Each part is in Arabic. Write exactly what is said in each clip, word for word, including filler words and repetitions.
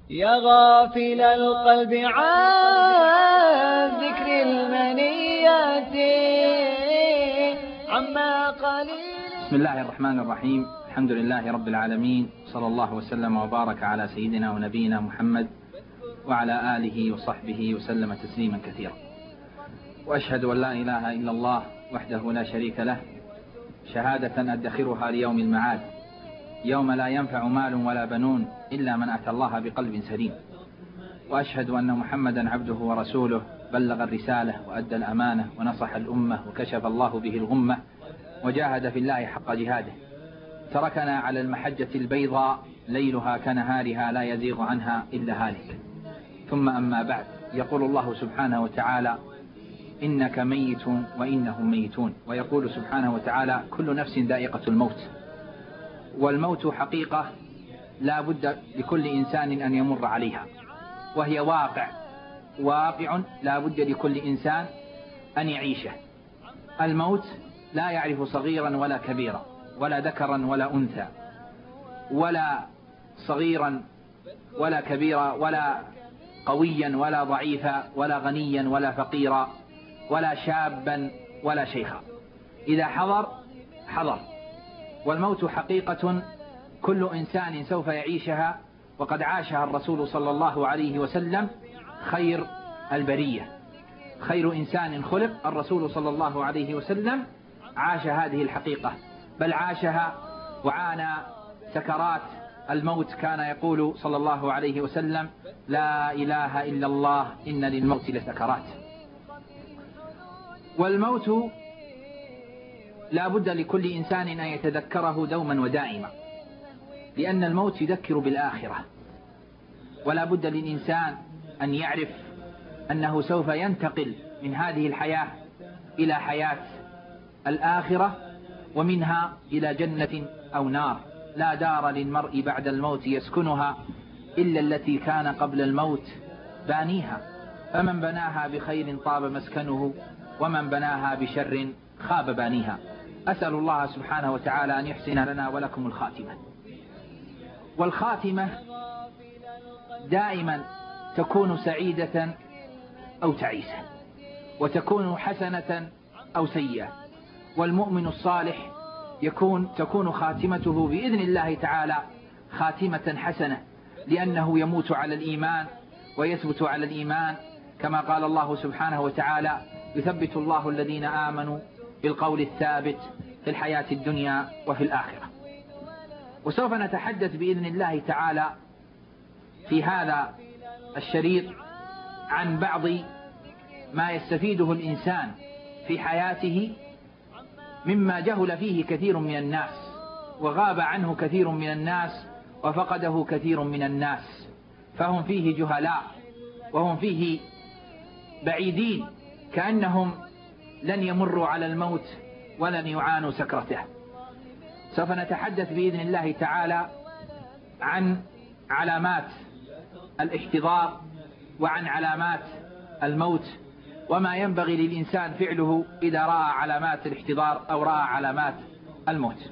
يا غافل القلب عن ذكر المنيات عما قليل. بسم الله الرحمن الرحيم. الحمد لله رب العالمين، صلى الله وسلم وبارك على سيدنا ونبينا محمد وعلى آله وصحبه وسلم تسليما كثيرا. وأشهد أن لا إله إلا الله وحده لا شريك له، شهادة أدخرها ليوم المعاد، يوم لا ينفع مال ولا بنون إلا من أتى الله بقلب سليم. وأشهد أن محمدا عبده ورسوله، بلغ الرسالة وأدى الأمانة ونصح الأمة وكشف الله به الغمة وجاهد في الله حق جهاده، تركنا على المحجة البيضاء ليلها كنهارها لا يزيغ عنها إلا هالك. ثم أما بعد، يقول الله سبحانه وتعالى: إنك ميت وإنهم ميتون. ويقول سبحانه وتعالى: كل نفس ذائقة الموت. والموت حقيقة لا بد لكل إنسان أن يمر عليها، وهي واقع واقع لا بد لكل إنسان أن يعيشه. الموت لا يعرف صغيرا ولا كبيرا، ولا ذكرا ولا أنثى، ولا صغيرا ولا كبيرا، ولا قويا ولا ضعيفا، ولا غنيا ولا فقيرا، ولا شابا ولا شيخا. إذا حضر حضر. والموت حقيقة كل إنسان سوف يعيشها، وقد عاشها الرسول صلى الله عليه وسلم خير البرية. خير إنسان خلق الرسول صلى الله عليه وسلم عاش هذه الحقيقة، بل عاشها وعانى سكرات الموت. كان يقول صلى الله عليه وسلم: لا إله إلا الله إن للموت لسكرات. والموت لا بد لكل إنسان أن يتذكره دوما ودائما، لأن الموت يذكر بالآخرة. ولا بد للإنسان أن يعرف أنه سوف ينتقل من هذه الحياة إلى حياة الآخرة، ومنها إلى جنة أو نار. لا دار للمرء بعد الموت يسكنها إلا التي كان قبل الموت بانيها، فمن بناها بخير طاب مسكنه، ومن بناها بشر خاب بانيها. أسأل الله سبحانه وتعالى أن يحسن لنا ولكم الخاتمة. والخاتمة دائما تكون سعيدة أو تعيسة، وتكون حسنة أو سيئة. والمؤمن الصالح يكون تكون خاتمته بإذن الله تعالى خاتمة حسنة، لأنه يموت على الإيمان ويثبت على الإيمان، كما قال الله سبحانه وتعالى: يثبت الله الذين آمنوا بالقول الثابت في الحياة الدنيا وفي الآخرة. وسوف نتحدث بإذن الله تعالى في هذا الشريط عن بعض ما يستفيده الإنسان في حياته مما جهل فيه كثير من الناس، وغاب عنه كثير من الناس، وفقده كثير من الناس، فهم فيه جهلاء، وهم فيه بعيدين، كأنهم لن يمروا على الموت ولن يعانوا سكرته. سوف نتحدث بإذن الله تعالى عن علامات الاحتضار، وعن علامات الموت، وما ينبغي للإنسان فعله إذا رأى علامات الاحتضار أو رأى علامات الموت.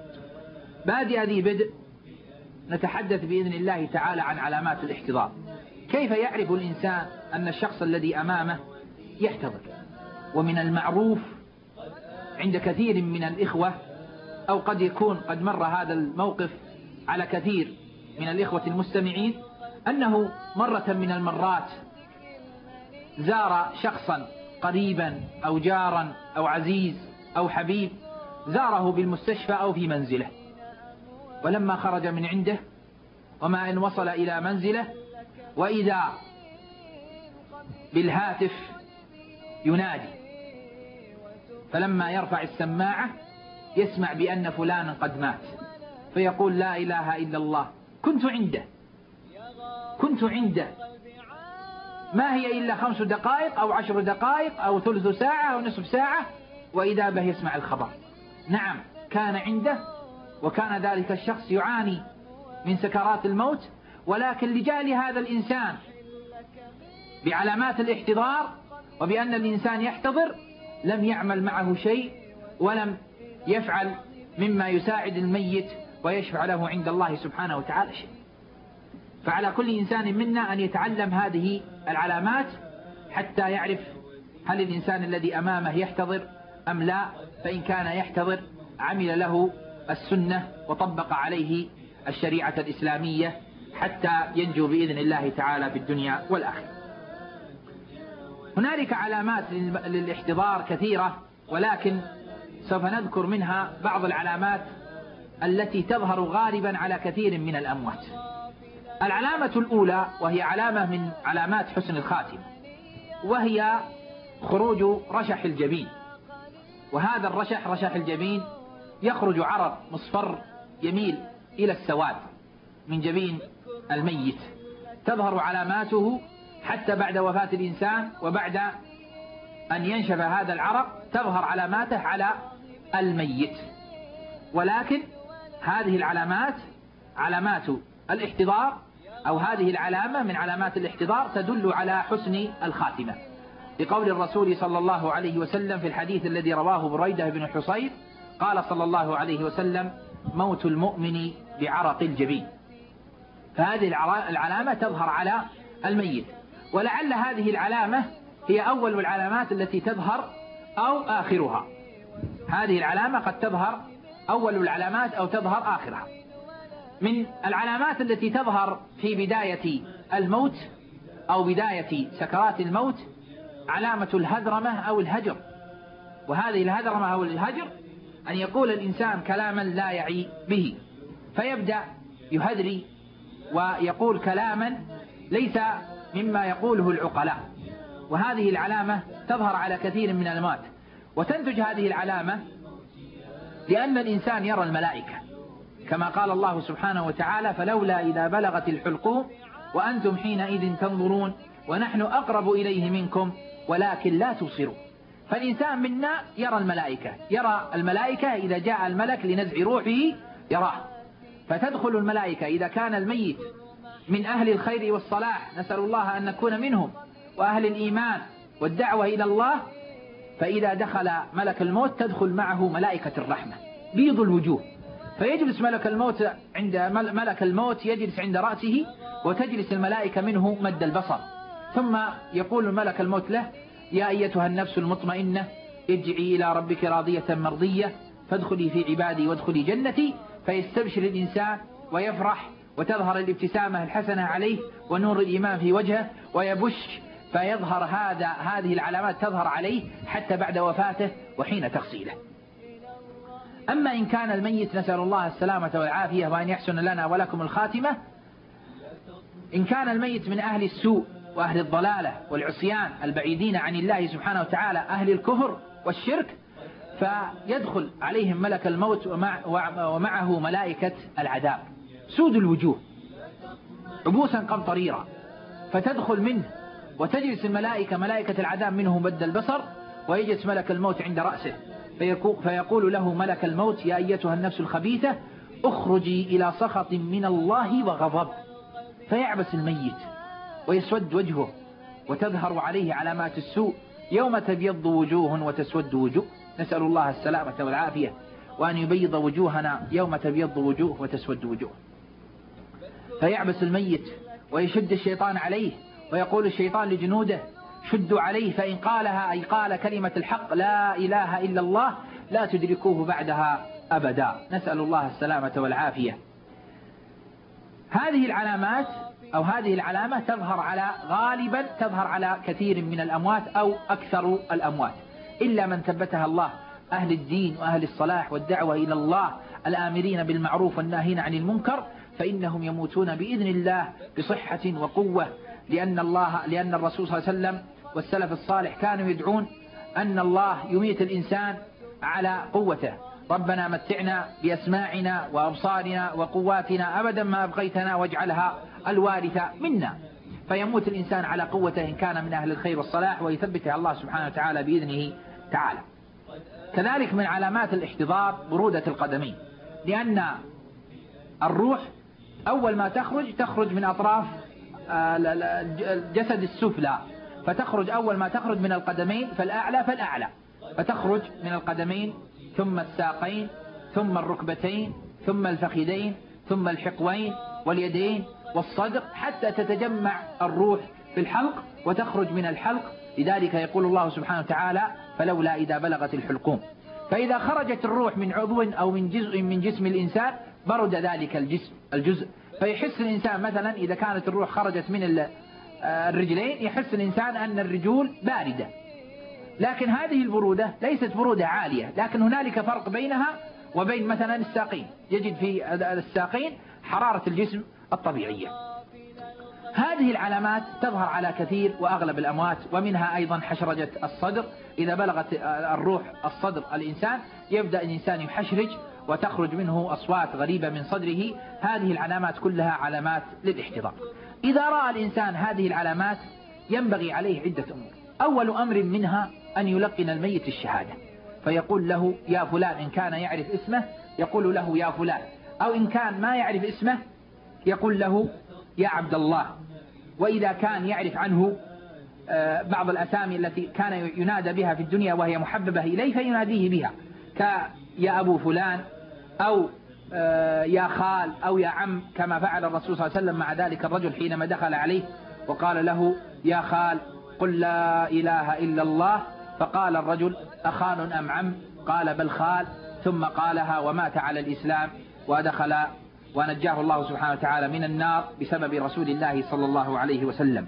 بادئ ذي بدء نتحدث بإذن الله تعالى عن علامات الاحتضار. كيف يعرف الإنسان أن الشخص الذي أمامه يحتضر؟ ومن المعروف عند كثير من الإخوة، أو قد يكون قد مر هذا الموقف على كثير من الإخوة المستمعين، أنه مرة من المرات زار شخصا قريبا أو جارا أو عزيز أو حبيب، زاره بالمستشفى أو في منزله، ولما خرج من عنده وما إن وصل إلى منزله وإذا بالهاتف ينادي، فلما يرفع السماعة يسمع بأن فلانا قد مات، فيقول: لا إله إلا الله، كنت عنده كنت عنده ما هي إلا خمس دقائق أو عشر دقائق أو ثلث ساعة أو نصف ساعة، وإذا به يسمع الخبر. نعم، كان عنده، وكان ذلك الشخص يعاني من سكرات الموت، ولكن لجهل هذا الإنسان بعلامات الاحتضار وبأن الإنسان يحتضر لم يعمل معه شيء، ولم يفعل مما يساعد الميت ويشفع له عند الله سبحانه وتعالى شيء. فعلى كل إنسان منا أن يتعلم هذه العلامات حتى يعرف هل الإنسان الذي أمامه يحتضر أم لا، فإن كان يحتضر عمل له السنة وطبق عليه الشريعة الإسلامية حتى ينجو بإذن الله تعالى في الدنيا والآخرة. هنالك علامات للاحتضار كثيرة، ولكن سوف نذكر منها بعض العلامات التي تظهر غالبا على كثير من الأموات. العلامة الأولى وهي علامة من علامات حسن الخاتمة، وهي خروج رشح الجبين. وهذا الرشح رشح الجبين يخرج عرق مصفر يميل إلى السواد من جبين الميت، تظهر علاماته حتى بعد وفاة الإنسان، وبعد أن ينشف هذا العرق تظهر علاماته على الميت. ولكن هذه العلامات علامات الاحتضار، أو هذه العلامة من علامات الاحتضار تدل على حسن الخاتمة، لقول الرسول صلى الله عليه وسلم في الحديث الذي رواه بريدة بن حصير قال صلى الله عليه وسلم: موت المؤمن بعرق الجبين. فهذه العلامة تظهر على الميت، ولعل هذه العلامة هي أول العلامات التي تظهر أو آخرها. هذه العلامة قد تظهر أول العلامات أو تظهر آخرها. من العلامات التي تظهر في بداية الموت أو بداية سكرات الموت علامة الهذرمة أو الهجر. وهذه الهذرمة أو الهجر أن يقول الإنسان كلاما لا يعي به، فيبدأ يهذري ويقول كلاما ليس مما يقوله العقلاء. وهذه العلامة تظهر على كثير من الأموات، وتنتج هذه العلامة لأن الإنسان يرى الملائكة، كما قال الله سبحانه وتعالى: فلولا إذا بلغت الحلقوم وأنتم حينئذ تنظرون ونحن أقرب إليه منكم ولكن لا تبصرون. فالإنسان منا يرى الملائكة، يرى الملائكة إذا جاء الملك لنزع روحه يراه. فتدخل الملائكة إذا كان الميت من أهل الخير والصلاح، نسأل الله أن نكون منهم، وأهل الإيمان والدعوة إلى الله، فإذا دخل ملك الموت تدخل معه ملائكة الرحمة بيض الوجوه، فيجلس ملك الموت عند ملك الموت يجلس عند رأسه، وتجلس الملائكة منه مد البصر. ثم يقول ملك الموت له: يا أيتها النفس المطمئنة ارجعي إلى ربك راضية مرضية فادخلي في عبادي وادخلي جنتي. فيستبشر الإنسان ويفرح، وتظهر الابتسامة الحسنة عليه ونور الإيمان في وجهه ويبش، فيظهر هذا هذه العلامات تظهر عليه حتى بعد وفاته وحين تغسيله. أما إن كان الميت، نسأل الله السلامة والعافية وأن يحسن لنا ولكم الخاتمة، إن كان الميت من أهل السوء وأهل الضلالة والعصيان البعيدين عن الله سبحانه وتعالى، أهل الكفر والشرك، فيدخل عليهم ملك الموت ومع ومعه ملائكة العذاب سود الوجوه عبوسا قمطريرا، فتدخل منه وتجلس الملائكة ملائكة العذاب منه مد البصر، ويجلس ملك الموت عند رأسه، فيقول له ملك الموت: يا أيتها النفس الخبيثة اخرجي إلى سخط من الله وغضب. فيعبس الميت ويسود وجهه، وتظهر عليه علامات السوء، يوم تبيض وجوه وتسود وجوه، نسأل الله السلامة والعافية، وأن يبيض وجوهنا يوم تبيض وجوه وتسود وجوه. فيعبس الميت ويشد الشيطان عليه، ويقول الشيطان لجنوده: شدوا عليه، فإن قالها أي قال كلمة الحق لا إله إلا الله لا تدركوه بعدها أبدا، نسأل الله السلامة والعافية. هذه العلامات أو هذه العلامة تظهر على غالبا تظهر على كثير من الأموات أو أكثر الأموات، إلا من ثبتها الله، أهل الدين وأهل الصلاح والدعوة إلى الله الآمرين بالمعروف والناهين عن المنكر، فإنهم يموتون بإذن الله بصحة وقوة، لأن الله لأن الرسول صلى الله عليه وسلم والسلف الصالح كانوا يدعون أن الله يميت الإنسان على قوته: ربنا متعنا بأسماعنا وأبصارنا وقواتنا أبدا ما أبقيتنا واجعلها الوارث منا. فيموت الإنسان على قوته إن كان من أهل الخير والصلاح، ويثبتها الله سبحانه وتعالى بإذنه تعالى. كذلك من علامات الاحتضار برودة القدمين، لأن الروح أول ما تخرج تخرج من أطراف الجسد السفلى، فتخرج أول ما تخرج من القدمين فالأعلى فالأعلى، فتخرج من القدمين ثم الساقين ثم الركبتين ثم الفخذين ثم الحقوين واليدين والصدر حتى تتجمع الروح في الحلق وتخرج من الحلق. لذلك يقول الله سبحانه وتعالى فلولا إذا بلغت الحلقوم. فإذا خرجت الروح من عضو أو من جزء من جسم الإنسان برد ذلك الجسم الجزء، فيحس الإنسان مثلا إذا كانت الروح خرجت من الرجلين يحس الإنسان أن الرجول باردة، لكن هذه البرودة ليست برودة عالية، لكن هنالك فرق بينها وبين مثلا الساقين، يجد في الساقين حرارة الجسم الطبيعية. هذه العلامات تظهر على كثير وأغلب الأموات، ومنها أيضا حشرجة الصدر. إذا بلغت الروح الصدر الإنسان يبدأ الإنسان يحشرج وتخرج منه أصوات غريبة من صدره. هذه العلامات كلها علامات للاحتضار. إذا رأى الإنسان هذه العلامات ينبغي عليه عدة أمور. أول أمر منها أن يلقن الميت الشهادة، فيقول له يا فلان، إن كان يعرف اسمه يقول له يا فلان، أو إن كان ما يعرف اسمه يقول له يا عبد الله. وإذا كان يعرف عنه بعض الأسامي التي كان ينادى بها في الدنيا وهي محببة إليه فيناديه بها، كيا أبو فلان أو يا خال أو يا عم، كما فعل الرسول صلى الله عليه وسلم مع ذلك الرجل حينما دخل عليه وقال له يا خال قل لا إله إلا الله، فقال الرجل أخان أم عم؟ قال بل خال، ثم قالها ومات على الإسلام ودخل ونجاه الله سبحانه وتعالى من النار بسبب رسول الله صلى الله عليه وسلم.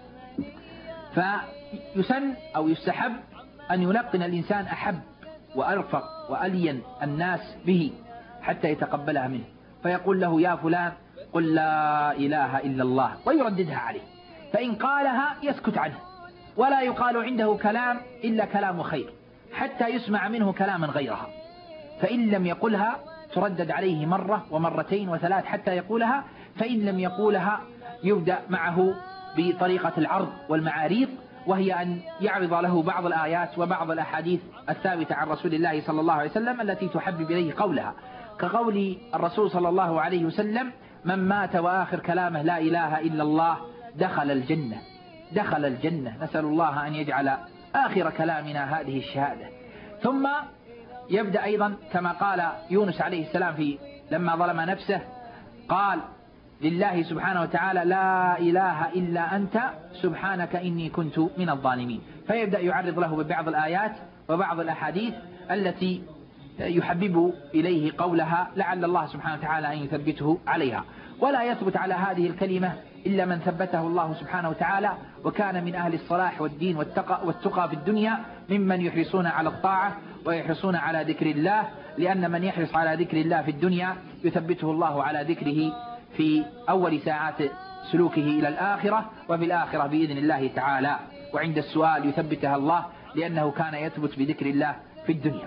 فيسن أو يستحب أن يلقن الإنسان أحب وأرفق وألين الناس به حتى يتقبلها منه، فيقول له يا فلان قل لا إله إلا الله، ويرددها عليه، فإن قالها يسكت عنه ولا يقال عنده كلام إلا كلام خير حتى يسمع منه كلاما غيرها، فإن لم يقلها تردد عليه مرة ومرتين وثلاث حتى يقولها، فإن لم يقولها يبدأ معه بطريقة العرض والمعاريض، وهي أن يعرض له بعض الآيات وبعض الأحاديث الثابتة عن رسول الله صلى الله عليه وسلم التي تحبب إليه قولها، كقول الرسول صلى الله عليه وسلم من مات وآخر كلامه لا إله إلا الله دخل الجنة دخل الجنة، نسأل الله أن يجعل آخر كلامنا هذه الشهادة. ثم يبدأ أيضا كما قال يونس عليه السلام في لما ظلم نفسه قال لله سبحانه وتعالى لا إله إلا أنت سبحانك إني كنت من الظالمين، فيبدأ يعرض له ببعض الآيات وبعض الأحاديث التي يحبب إليه قولها لعل الله سبحانه وتعالى أن يثبته عليها. ولا يثبت على هذه الكلمة إلا من ثبته الله سبحانه وتعالى وكان من أهل الصلاح والدين والتقى, والتقى في الدنيا ممن يحرصون على الطاعة ويحرصون على ذكر الله، لأن من يحرص على ذكر الله في الدنيا يثبته الله على ذكره في أول ساعات سلوكه إلى الآخرة، وفي الآخرة بإذن الله تعالى، وعند السؤال يثبتها الله لأنه كان يثبت بذكر الله في الدنيا.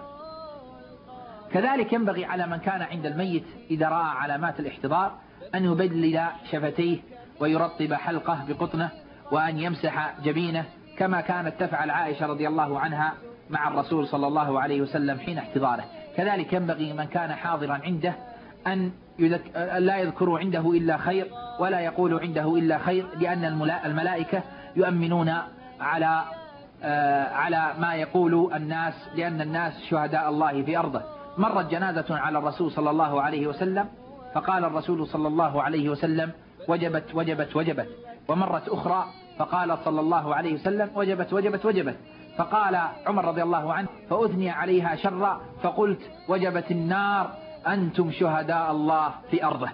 كذلك ينبغي على من كان عند الميت إذا رأى علامات الاحتضار أن يبلل شفتيه ويرطب حلقه بقطنه وأن يمسح جبينه كما كانت تفعل عائشة رضي الله عنها مع الرسول صلى الله عليه وسلم حين احتضاره. كذلك ينبغي من كان حاضرا عنده أن لا يذكر عنده إلا خير ولا يقول عنده إلا خير، لأن الملائكة يؤمنون على على ما يقول الناس، لأن الناس شهداء الله في أرضه. مرت جنازة على الرسول صلى الله عليه وسلم فقال الرسول صلى الله عليه وسلم وجبت وجبت وجبت، ومرت أخرى فقال صلى الله عليه وسلم وجبت وجبت وجبت، فقال عمر رضي الله عنه فأثني عليها شرا فقلت وجبت النار أنتم شهداء الله في أرضه.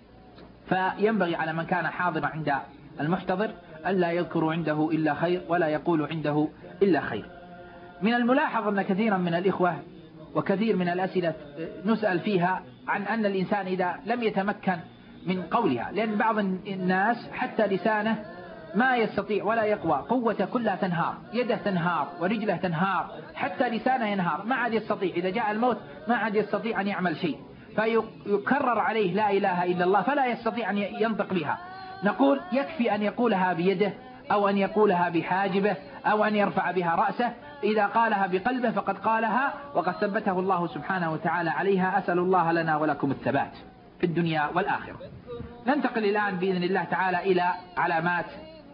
فينبغي على من كان حاضرا عند المحتضر ألا يذكر عنده إلا خير ولا يقول عنده إلا خير. من الملاحظ أن كثيرا من الإخوة وكثير من الأسئلة نسأل فيها عن أن الإنسان إذا لم يتمكن من قولها، لأن بعض الناس حتى لسانه ما يستطيع ولا يقوى، قوة كلها تنهار، يده تنهار ورجله تنهار حتى لسانه ينهار، ما عاد يستطيع، إذا جاء الموت ما عاد يستطيع أن يعمل شيء، فيكرر عليه لا إله إلا الله فلا يستطيع أن ينطق بها. نقول يكفي أن يقولها بيده أو أن يقولها بحاجبه أو أن يرفع بها رأسه، إذا قالها بقلبه فقد قالها وقد ثبته الله سبحانه وتعالى عليها. أسأل الله لنا ولكم الثبات في الدنيا والآخرة. ننتقل الآن بإذن الله تعالى إلى علامات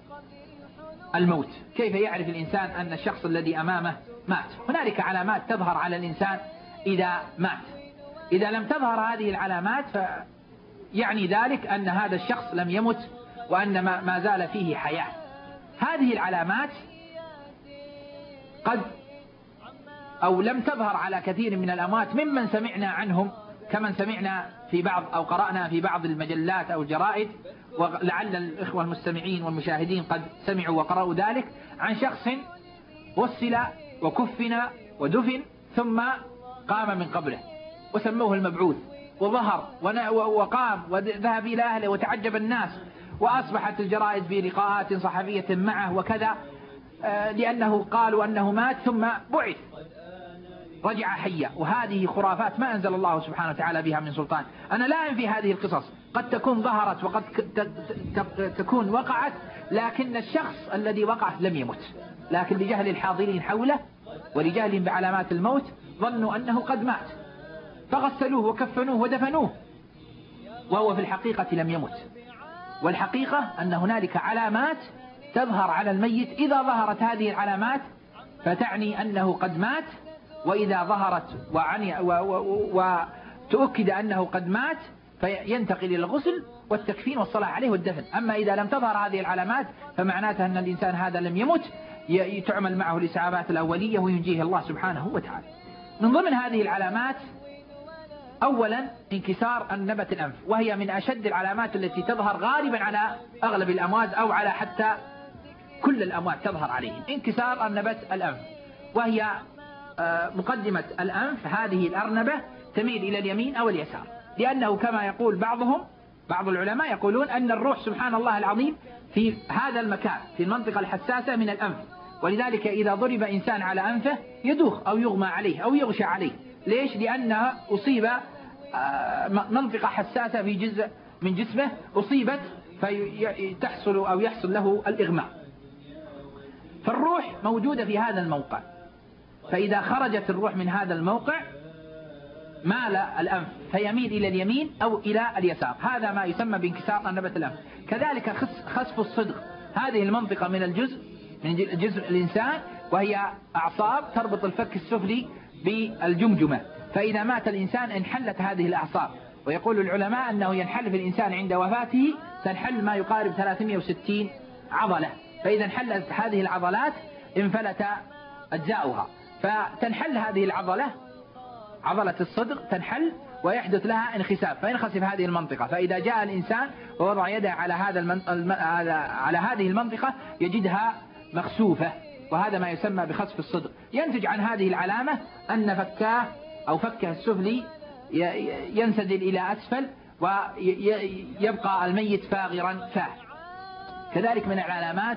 الموت، كيف يعرف الإنسان أن الشخص الذي أمامه مات. هنالك علامات تظهر على الإنسان إذا مات، إذا لم تظهر هذه العلامات يعني ذلك أن هذا الشخص لم يمت وأن ما زال فيه حياة. هذه العلامات قد أو لم تظهر على كثير من الأموات ممن سمعنا عنهم، كمن سمعنا في بعض أو قرأنا في بعض المجلات أو الجرائد، ولعل الإخوة المستمعين والمشاهدين قد سمعوا وقرأوا ذلك، عن شخص وصل وكفن ودفن ثم قام من قبره وسموه المبعوث، وظهر وقام وذهب إلى أهله وتعجب الناس، وأصبحت الجرائد بلقاءات صحفية معه وكذا، لأنه قالوا أنه مات ثم بعث رجع حيا. وهذه خرافات ما أنزل الله سبحانه وتعالى بها من سلطان. أنا لا أنفي هذه القصص، قد تكون ظهرت وقد تكون وقعت، لكن الشخص الذي وقع لم يمت، لكن لجهل الحاضرين حوله ولجهلهم بعلامات الموت ظنوا أنه قد مات فغسلوه وكفنوه ودفنوه، وهو في الحقيقة لم يمت. والحقيقة أن هنالك علامات تظهر على الميت، إذا ظهرت هذه العلامات فتعني أنه قد مات، وإذا ظهرت وعني وتؤكد أنه قد مات فينتقل إلى الغسل والتكفين والصلاة عليه والدفن. أما إذا لم تظهر هذه العلامات فمعناتها أن الإنسان هذا لم يمت، تعمل معه الإسعافات الأولية وينجيه الله سبحانه وتعالى. من ضمن هذه العلامات أولا انكسار النبت الأنف، وهي من أشد العلامات التي تظهر غالبا على أغلب الأموات أو على حتى كل الأموات تظهر عليهم. انكسار النبت الأنف، وهي مقدمة الأنف هذه الأرنبة تميل إلى اليمين أو اليسار، لأنه كما يقول بعضهم بعض العلماء يقولون أن الروح سبحان الله العظيم في هذا المكان في المنطقة الحساسة من الأنف، ولذلك إذا ضرب إنسان على أنفه يدوخ أو يغمى عليه أو يغشى عليه. ليش؟ لأنها أصيب منطقة حساسة في جزء من جسمه أصيبت فتحصل أو يحصل له الإغماء. فالروح موجودة في هذا الموقع، فإذا خرجت الروح من هذا الموقع مال الأنف فيميل إلى اليمين أو إلى اليسار، هذا ما يسمى بانكسار النبت الأنف. كذلك خسف الصدغ، هذه المنطقة من الجزء من جزء الإنسان وهي أعصاب تربط الفك السفلي بالجمجمة، فإذا مات الإنسان انحلت هذه الأعصاب، ويقول العلماء أنه ينحل في الإنسان عند وفاته تنحل ما يقارب ثلاثمائة وستين عضلة، فإذا انحلت هذه العضلات انفلت أجزاؤها، فتنحل هذه العضلة عضلة الصدغ تنحل ويحدث لها انخساف فينخسف هذه المنطقة، فإذا جاء الإنسان ووضع يده على هذا المن... الم... على هذه المنطقة يجدها مخسوفة، وهذا ما يسمى بخسف الصدغ. ينتج عن هذه العلامة أن فكاه أو فكه السفلي ينسدل إلى أسفل ويبقى الميت فاغرا فاه. كذلك من العلامات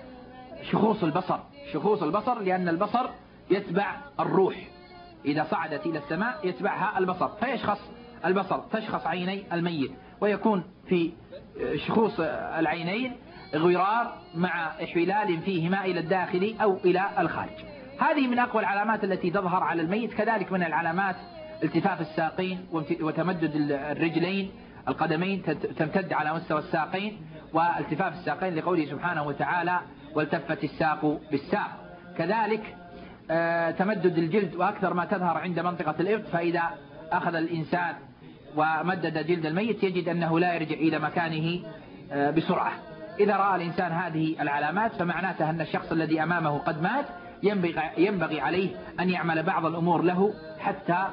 شخوص البصر، شخوص البصر لأن البصر يتبع الروح، إذا صعدت إلى السماء يتبعها البصر فيشخص البصر، تشخص عيني الميت، ويكون في شخوص العينين غرار مع إحلال فيهما إلى الداخل أو إلى الخارج. هذه من أقوى العلامات التي تظهر على الميت. كذلك من العلامات التفاف الساقين وتمدد الرجلين، القدمين تمتد على مستوى الساقين، والتفاف الساقين لقوله سبحانه وتعالى والتفت الساق بالساق. كذلك تمدد الجلد، وأكثر ما تظهر عند منطقة الإبط، فإذا أخذ الإنسان ومدد جلد الميت يجد أنه لا يرجع إلى مكانه بسرعة. إذا رأى الإنسان هذه العلامات فمعناته أن الشخص الذي أمامه قد مات، ينبغي عليه أن يعمل بعض الأمور له حتى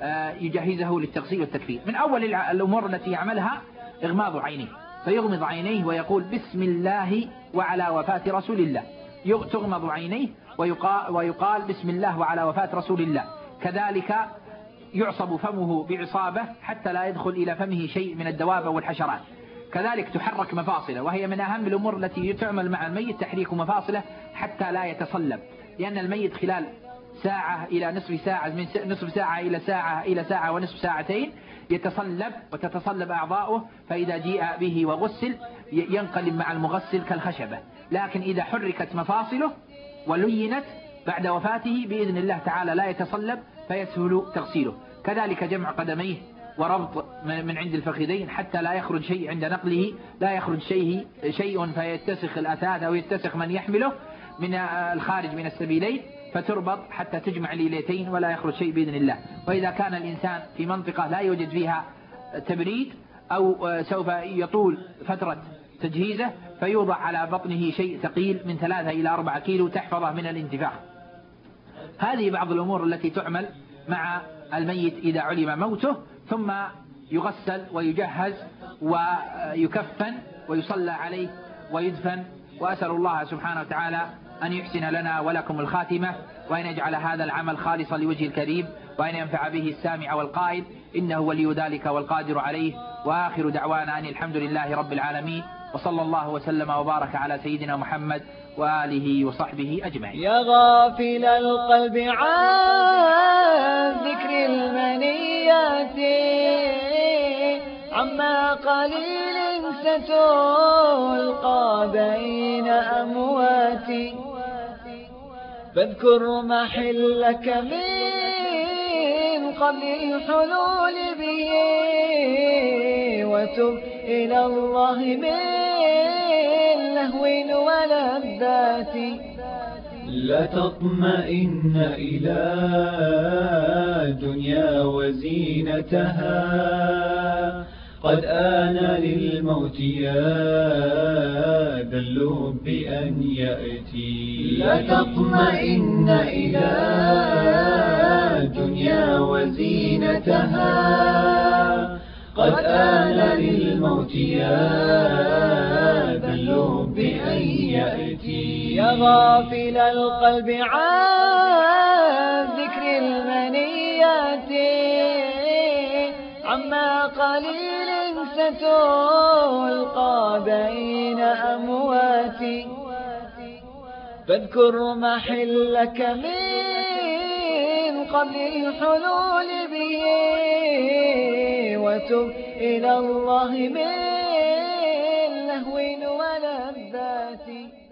يجهزه للتغسيل والتكفين. من أول الأمور التي يعملها إغماض عينيه، فيغمض عينيه ويقول بسم الله وعلى وفاة رسول الله، تغمض عينيه ويقال, ويقال بسم الله وعلى وفاة رسول الله. كذلك يعصب فمه بعصابة حتى لا يدخل إلى فمه شيء من الدواب والحشرات. كذلك تحرك مفاصله، وهي من أهم الأمور التي تعمل مع الميت تحريك مفاصله حتى لا يتصلب، لأن الميت خلال ساعة إلى نصف ساعة، من نصف ساعة إلى ساعة إلى ساعة ونصف ساعتين يتصلب وتتصلب أعضاؤه، فإذا جيء به وغسل ينقلب مع المغسل كالخشبة. لكن إذا حركت مفاصله ولينت بعد وفاته بإذن الله تعالى لا يتصلب فيسهل تغسيله. كذلك جمع قدميه وربط من عند الفخذين حتى لا يخرج شيء عند نقله، لا يخرج شيء شيء فيتسخ الأثاث أو يتسخ من يحمله من الخارج من السبيلين، فتربط حتى تجمع الليلتين ولا يخرج شيء بإذن الله. وإذا كان الإنسان في منطقة لا يوجد فيها تبريد أو سوف يطول فترة تجهيزه، فيوضع على بطنه شيء ثقيل من ثلاثة إلى أربعة كيلو تحفظه من الانتفاخ. هذه بعض الأمور التي تعمل مع الميت إذا علم موته، ثم يغسل ويجهز ويكفن ويصلى عليه ويدفن. وأسأل الله سبحانه وتعالى أن يحسن لنا ولكم الخاتمة، وأن يجعل هذا العمل خالصا لوجه الكريم، وأن ينفع به السامع والقائل، إنه ولي ذلك والقادر عليه. وآخر دعوانا أن الحمد لله رب العالمين، وصلى الله وسلم وبارك على سيدنا محمد وآله وصحبه أجمعين. يا غافل القلب عن ذكر المنيات، عما قليل ستلقى بين أموات، فاذكر محلك من قبل الحلول به، وتب إلى الله من لهو ولذات. لا تطمئن إلى دنيا وزينتها، قد آن للموت يا ذا اللب أن يأتي. لا تطمئن إلى دنيا وزينتها، قد آن للموت يا ذا اللب أن يأتي. يا غافل القلب عن ذكر المنيات، عما قليل ستلقى بين أموات، فاذكر محلك من قبل الحلول به، وتب إلى الله من لهو ولذات.